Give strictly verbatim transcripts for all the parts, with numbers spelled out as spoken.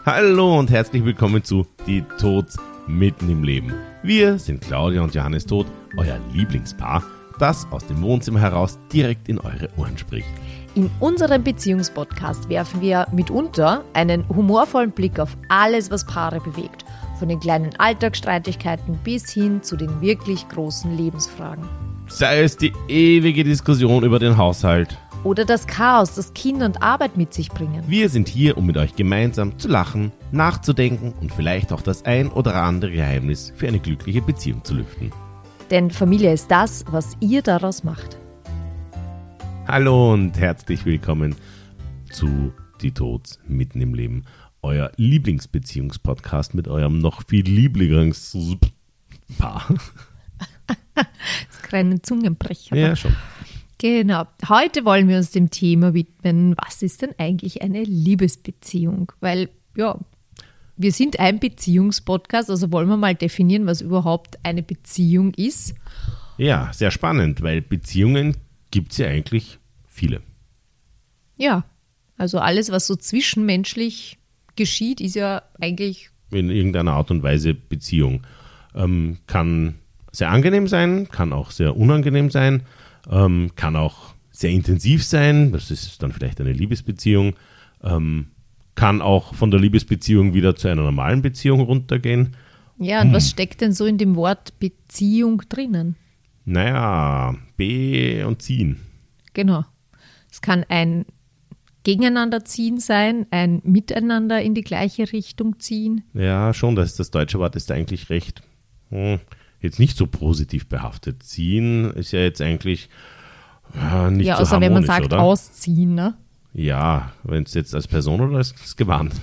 Hallo und herzlich willkommen zu Die Tods mitten im Leben. Wir sind Claudia und Johannes Tod, euer Lieblingspaar, das aus dem Wohnzimmer heraus direkt in eure Ohren spricht. In unserem Beziehungspodcast werfen wir mitunter einen humorvollen Blick auf alles, was Paare bewegt. Von den kleinen Alltagsstreitigkeiten bis hin zu den wirklich großen Lebensfragen. Sei es die ewige Diskussion über den Haushalt. Oder das Chaos, das Kinder und Arbeit mit sich bringen. Wir sind hier, um mit euch gemeinsam zu lachen, nachzudenken und vielleicht auch das ein oder andere Geheimnis für eine glückliche Beziehung zu lüften. Denn Familie ist das, was ihr daraus macht. Hallo und herzlich willkommen zu Die Tods mitten im Leben. Euer Lieblingsbeziehungspodcast mit eurem noch viel Lieblingspaar. Das ist kein Zungenbrecher. Ja, schon. Genau. Heute wollen wir uns dem Thema widmen, was ist denn eigentlich eine Liebesbeziehung? Weil, ja, wir sind ein Beziehungspodcast, also wollen wir mal definieren, was überhaupt eine Beziehung ist. Ja, sehr spannend, weil Beziehungen gibt es ja eigentlich viele. Ja, also alles, was so zwischenmenschlich geschieht, ist ja eigentlich... In irgendeiner Art und Weise Beziehung. Ähm, kann sehr angenehm sein, kann auch sehr unangenehm sein. Ähm, kann auch sehr intensiv sein, das ist dann vielleicht eine Liebesbeziehung, ähm, kann auch von der Liebesbeziehung wieder zu einer normalen Beziehung runtergehen. Ja, und hm. was steckt denn so in dem Wort Beziehung drinnen? Naja, B und ziehen. Genau. Es kann ein Gegeneinander ziehen sein, ein Miteinander in die gleiche Richtung ziehen. Ja, schon, das, das deutsche Wort ist eigentlich recht... Hm. Jetzt nicht so positiv behaftet. Ziehen ist ja jetzt eigentlich äh, nicht ja, so harmonisch, außer wenn man sagt oder? Ausziehen, ne? Ja, wenn es jetzt als Person oder als Gewand.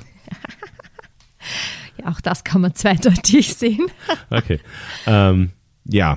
Ja, auch das kann man zweideutig sehen. Okay, ähm, ja.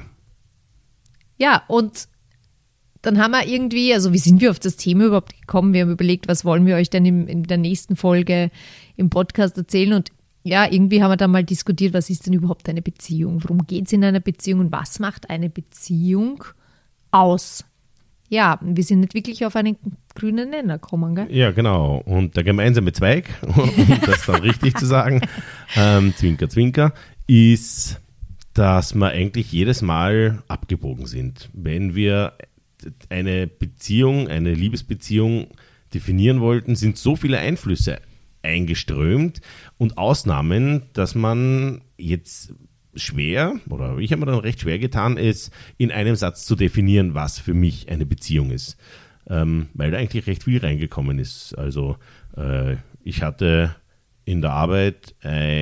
Ja, und dann haben wir irgendwie, also wie sind wir auf das Thema überhaupt gekommen? Wir haben überlegt, was wollen wir euch denn in, in der nächsten Folge im Podcast erzählen und ja, irgendwie haben wir da mal diskutiert, was ist denn überhaupt eine Beziehung? Worum geht es in einer Beziehung und was macht eine Beziehung aus? Ja, wir sind nicht wirklich auf einen grünen Nenner gekommen, gell? Ja, genau. Und der gemeinsame Zweig, um das dann richtig zu sagen, ähm, Zwinker, Zwinker, ist, dass wir eigentlich jedes Mal abgebogen sind. Wenn wir eine Beziehung, eine Liebesbeziehung definieren wollten, sind so viele Einflüsse eingeströmt und Ausnahmen, dass man jetzt schwer, oder ich habe mir dann recht schwer getan, ist, in einem Satz zu definieren, was für mich eine Beziehung ist. Ähm, weil da eigentlich recht viel reingekommen ist. Also äh, ich hatte in der Arbeit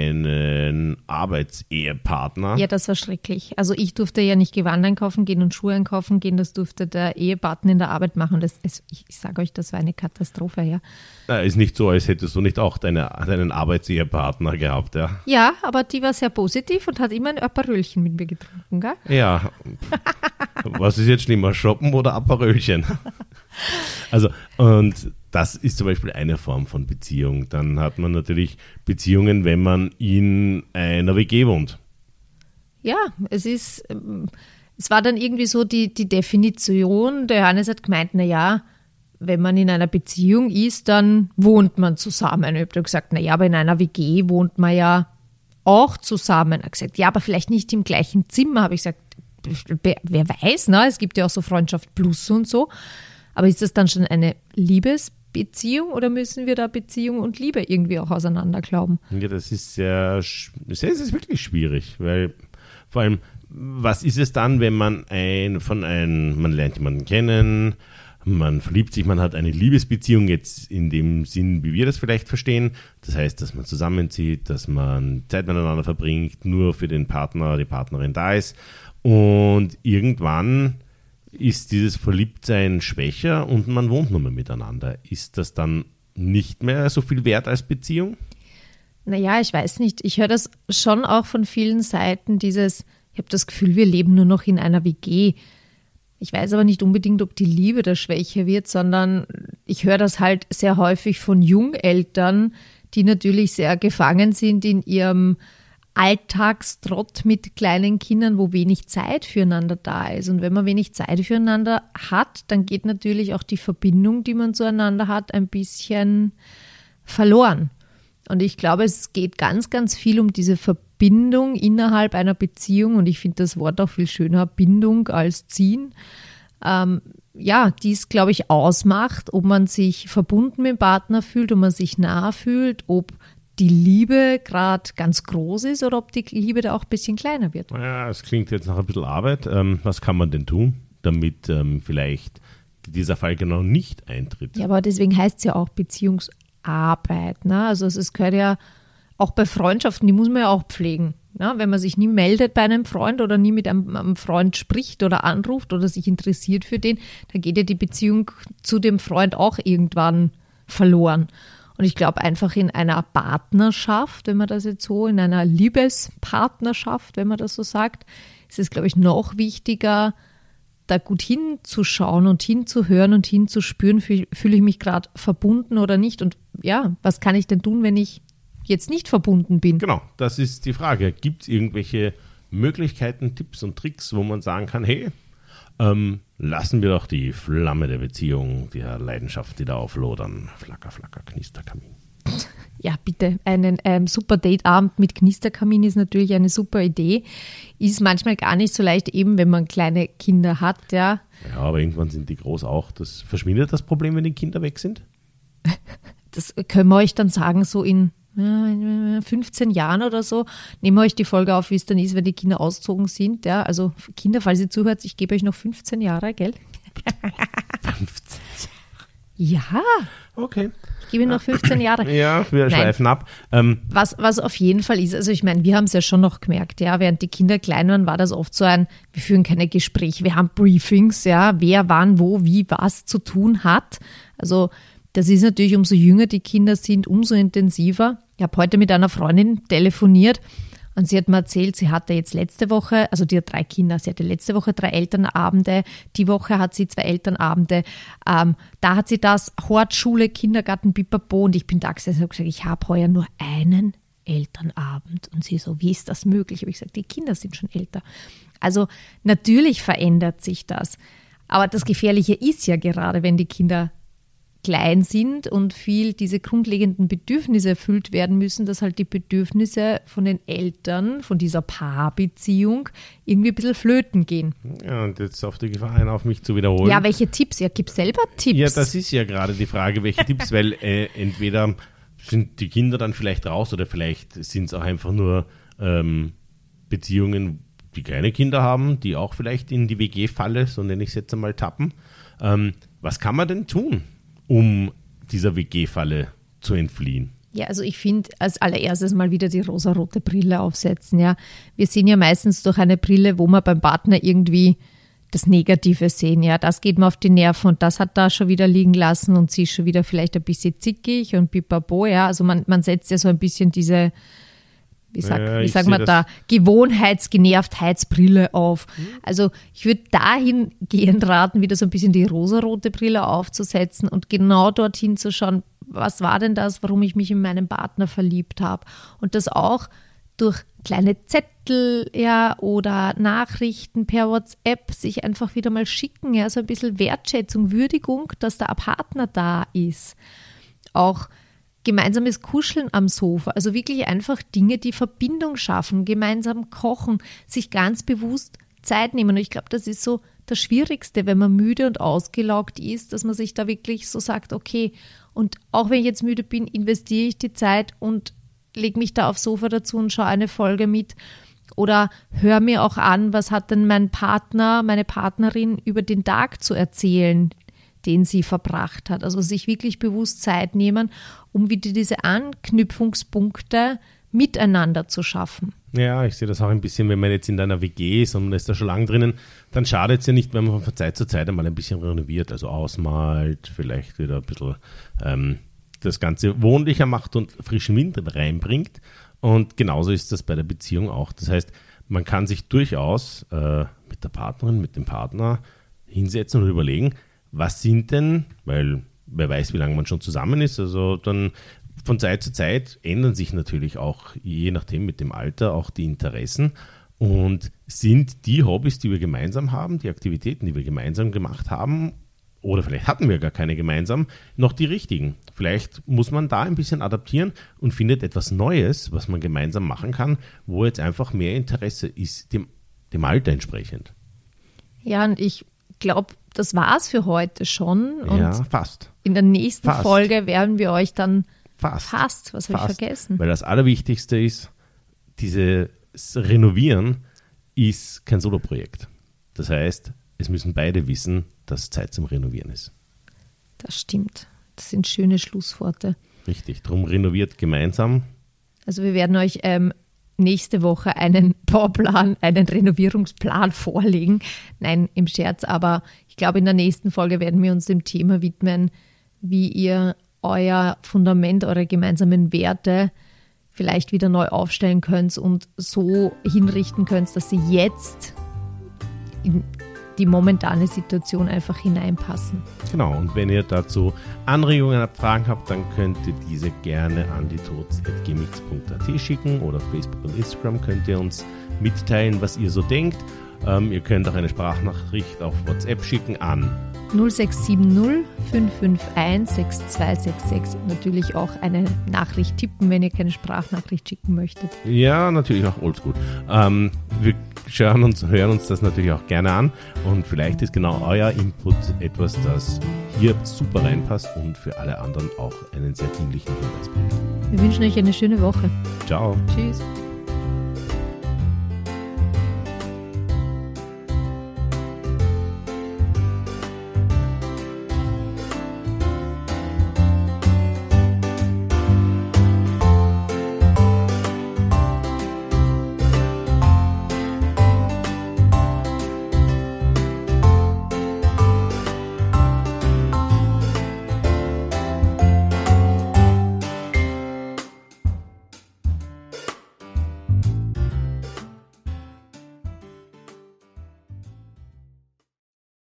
einen Arbeitsehepartner. Ja, das war schrecklich. Also ich durfte ja nicht Gewand einkaufen gehen und Schuhe einkaufen gehen, das durfte der Ehepartner in der Arbeit machen. Das, es, ich ich sage euch, das war eine Katastrophe, ja. Na, ist nicht so, als hättest du nicht auch deine, deinen Arbeitsehepartner gehabt, ja? Ja, aber die war sehr positiv und hat immer ein Aperölchen mit mir getrunken, gell? Ja. Was ist jetzt schlimmer, shoppen oder Aperölchen? Also, und das ist zum Beispiel eine Form von Beziehung. Dann hat man natürlich Beziehungen, wenn man in einer W G wohnt. Ja, es ist, es war dann irgendwie so die, die Definition, der Johannes hat gemeint, naja, wenn man in einer Beziehung ist, dann wohnt man zusammen. Ich habe gesagt, naja, aber in einer W G wohnt man ja auch zusammen. Er hat gesagt, ja, aber vielleicht nicht im gleichen Zimmer. Habe ich gesagt, wer weiß, ne? Es gibt ja auch so Freundschaft Plus und so. Aber ist das dann schon eine Liebesbeziehung oder müssen wir da Beziehung und Liebe irgendwie auch auseinander glauben? Ja, das ist sehr, das ist wirklich schwierig, weil vor allem, was ist es dann, wenn man ein, von einem, man lernt jemanden kennen, man verliebt sich, man hat eine Liebesbeziehung jetzt in dem Sinn, wie wir das vielleicht verstehen. Das heißt, dass man zusammenzieht, dass man Zeit miteinander verbringt, nur für den Partner, die Partnerin da ist und irgendwann ist dieses Verliebtsein schwächer und man wohnt nur mehr miteinander. Ist das dann nicht mehr so viel wert als Beziehung? Naja, ich weiß nicht. Ich höre das schon auch von vielen Seiten, dieses, ich habe das Gefühl, wir leben nur noch in einer W G. Ich weiß aber nicht unbedingt, ob die Liebe da schwächer wird, sondern ich höre das halt sehr häufig von Jungeltern, die natürlich sehr gefangen sind in ihrem Alltagstrott mit kleinen Kindern, wo wenig Zeit füreinander da ist. Und wenn man wenig Zeit füreinander hat, dann geht natürlich auch die Verbindung, die man zueinander hat, ein bisschen verloren. Und ich glaube, es geht ganz, ganz viel um diese Verbindung innerhalb einer Beziehung. Und ich finde das Wort auch viel schöner, Bindung als ziehen. Ähm, ja, die es, glaube ich, ausmacht, ob man sich verbunden mit dem Partner fühlt, ob man sich nah fühlt, ob die Liebe gerade ganz groß ist oder ob die Liebe da auch ein bisschen kleiner wird. Ja, es klingt jetzt nach ein bisschen Arbeit. Ähm, was kann man denn tun, damit ähm, vielleicht dieser Fall genau nicht eintritt? Ja, aber deswegen heißt es ja auch Beziehungsarbeit. Ne? Also es gehört ja auch bei Freundschaften, die muss man ja auch pflegen. Ne? Wenn man sich nie meldet bei einem Freund oder nie mit einem, einem Freund spricht oder anruft oder sich interessiert für den, dann geht ja die Beziehung zu dem Freund auch irgendwann verloren. Und ich glaube einfach in einer Partnerschaft, wenn man das jetzt so, in einer Liebespartnerschaft, wenn man das so sagt, ist es, glaube ich, noch wichtiger, da gut hinzuschauen und hinzuhören und hinzuspüren, fühle fühl ich mich gerade verbunden oder nicht. Und ja, was kann ich denn tun, wenn ich jetzt nicht verbunden bin? Genau, das ist die Frage. Gibt es irgendwelche Möglichkeiten, Tipps und Tricks, wo man sagen kann, hey, ähm, lassen wir doch die Flamme der Beziehung, der Leidenschaft, die da auflodern. Flacker, flacker, Knisterkamin. Ja, bitte. Einen ähm, super Dateabend mit Knisterkamin ist natürlich eine super Idee. Ist manchmal gar nicht so leicht, eben wenn man kleine Kinder hat, ja. Ja, aber irgendwann sind die groß auch. Das verschwindet das Problem, wenn die Kinder weg sind? Das können wir euch dann sagen, so in fünfzehn Jahren oder so, nehmen wir euch die Folge auf, wie es dann ist, wenn die Kinder ausgezogen sind. Ja, also Kinder, falls ihr zuhört, ich gebe euch noch fünfzehn Jahre, gell? fünfzehn Ja. Okay. Ich gebe noch fünfzehn Jahre. Ja, wir Nein. schleifen ab. Ähm, was, was auf jeden Fall ist, also ich meine, wir haben es ja schon noch gemerkt, ja, während die Kinder klein waren, war das oft so ein, wir führen keine Gespräche, wir haben Briefings, ja, wer wann, wo, wie, was zu tun hat. Also das ist natürlich, umso jünger die Kinder sind, umso intensiver. Ich habe heute mit einer Freundin telefoniert und sie hat mir erzählt, sie hatte jetzt letzte Woche, also die hat drei Kinder, sie hatte letzte Woche drei Elternabende, die Woche hat sie zwei Elternabende, ähm, da hat sie das, Hort, Schule, Kindergarten, Pipapo, und ich bin da gesessen und habe gesagt, ich habe heuer nur einen Elternabend. Und sie so, wie ist das möglich? Habe ich gesagt, die Kinder sind schon älter. Also natürlich verändert sich das, aber das Gefährliche ist ja gerade, wenn die Kinder klein sind und viel diese grundlegenden Bedürfnisse erfüllt werden müssen, dass halt die Bedürfnisse von den Eltern, von dieser Paarbeziehung irgendwie ein bisschen flöten gehen. Ja, und jetzt auf die Gefahr hin, auf mich zu wiederholen. Ja, welche Tipps? Ja, gib selber Tipps. Ja, das ist ja gerade die Frage, welche Tipps, weil äh, entweder sind die Kinder dann vielleicht raus oder vielleicht sind es auch einfach nur ähm, Beziehungen, die kleine Kinder haben, die auch vielleicht in die W G-Falle, so nenne ich es jetzt einmal, tappen. Ähm, was kann man denn tun, um dieser W G-Falle zu entfliehen? Ja, also ich finde, als allererstes mal wieder die rosarote Brille aufsetzen. Ja, wir sehen ja meistens durch eine Brille, wo wir beim Partner irgendwie das Negative sehen. Ja, das geht mir auf die Nerven und das hat da schon wieder liegen lassen und sie ist schon wieder vielleicht ein bisschen zickig und pipapo. Ja, also man, man setzt ja so ein bisschen diese, wie sagt ja, wie sagt man da, Gewohnheitsgenervtheitsbrille auf. Mhm. Also ich würde dahingehend raten, wieder so ein bisschen die rosarote Brille aufzusetzen und genau dorthin zu schauen, was war denn das, warum ich mich in meinen Partner verliebt habe. Und das auch durch kleine Zettel, ja, oder Nachrichten per WhatsApp sich einfach wieder mal schicken, ja, so ein bisschen Wertschätzung, Würdigung, dass da ein Partner da ist. Auch gemeinsames Kuscheln am Sofa, also wirklich einfach Dinge, die Verbindung schaffen, gemeinsam kochen, sich ganz bewusst Zeit nehmen. Und ich glaube, das ist so das Schwierigste, wenn man müde und ausgelaugt ist, dass man sich da wirklich so sagt, okay, und auch wenn ich jetzt müde bin, investiere ich die Zeit und lege mich da aufs Sofa dazu und schaue eine Folge mit oder höre mir auch an, was hat denn mein Partner, meine Partnerin über den Tag zu erzählen, den sie verbracht hat. Also sich wirklich bewusst Zeit nehmen, um wieder diese Anknüpfungspunkte miteinander zu schaffen. Ja, ich sehe das auch ein bisschen, wenn man jetzt in einer W G ist und man ist da schon lange drinnen, dann schadet es ja nicht, wenn man von Zeit zu Zeit einmal ein bisschen renoviert, also ausmalt, vielleicht wieder ein bisschen ähm, das Ganze wohnlicher macht und frischen Wind reinbringt. Und genauso ist das bei der Beziehung auch. Das heißt, man kann sich durchaus äh, mit der Partnerin, mit dem Partner hinsetzen und überlegen, was sind denn, weil wer weiß, wie lange man schon zusammen ist, also dann von Zeit zu Zeit ändern sich natürlich auch, je nachdem mit dem Alter, auch die Interessen. Und sind die Hobbys, die wir gemeinsam haben, die Aktivitäten, die wir gemeinsam gemacht haben, oder vielleicht hatten wir gar keine gemeinsam, noch die richtigen. Vielleicht muss man da ein bisschen adaptieren und findet etwas Neues, was man gemeinsam machen kann, wo jetzt einfach mehr Interesse ist, dem, dem Alter entsprechend. Ja, und ich glaube, das war's für heute schon. Und ja, fast. In der nächsten fast. Folge werden wir euch dann fast, fast was habe ich vergessen? Weil das Allerwichtigste ist, dieses Renovieren ist kein Soloprojekt. Das heißt, es müssen beide wissen, dass Zeit zum Renovieren ist. Das stimmt. Das sind schöne Schlussworte. Richtig, drum renoviert gemeinsam. Also wir werden euch ähm, nächste Woche einen Bauplan, einen Renovierungsplan vorlegen. Nein, im Scherz, aber ich glaube, in der nächsten Folge werden wir uns dem Thema widmen, wie ihr euer Fundament, eure gemeinsamen Werte vielleicht wieder neu aufstellen könnt und so hinrichten könnt, dass sie jetzt in die momentane Situation einfach hineinpassen. Genau, und wenn ihr dazu Anregungen habt, Fragen habt, dann könnt ihr diese gerne an die toz at gmx punkt at schicken oder auf Facebook und Instagram könnt ihr uns mitteilen, was ihr so denkt. Ähm, ihr könnt auch eine Sprachnachricht auf WhatsApp schicken an null sechs sieben null fünf fünf eins sechs zwei sechs sechs. Natürlich auch eine Nachricht tippen, wenn ihr keine Sprachnachricht schicken möchtet. Ja, natürlich auch oldschool. Ähm, wir schauen uns, hören uns das natürlich auch gerne an und vielleicht ist genau euer Input etwas, das hier super reinpasst und für alle anderen auch einen sehr dienlichen Hinweis bringt. Wir wünschen euch eine schöne Woche. Ciao. Tschüss.